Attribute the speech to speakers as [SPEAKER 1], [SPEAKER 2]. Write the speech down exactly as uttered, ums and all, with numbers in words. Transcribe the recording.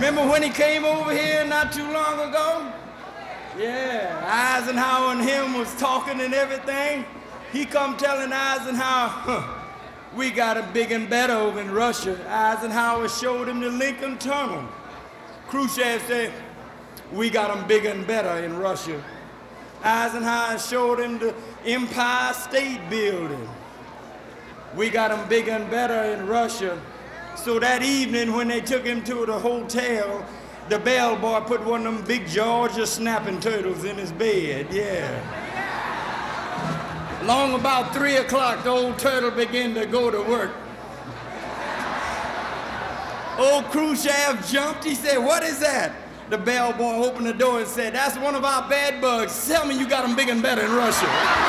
[SPEAKER 1] Remember when he came over here not too long ago? Yeah, Eisenhower and him was talking and everything. He come telling Eisenhower, huh, we got it big and better over in Russia. Eisenhower showed him the Lincoln Tunnel. Khrushchev said, we got them bigger and better in Russia. Eisenhower showed him the Empire State Building. We got them bigger and better in Russia. So that evening when they took him to the hotel, the bellboy put one of them big Georgia snapping turtles in his bed, yeah. Long about three o'clock, the old turtle began to go to work. Old Khrushchev jumped, he said, what is that? The bellboy opened the door and said, that's one of our bed bugs. Tell me you got them big and better in Russia.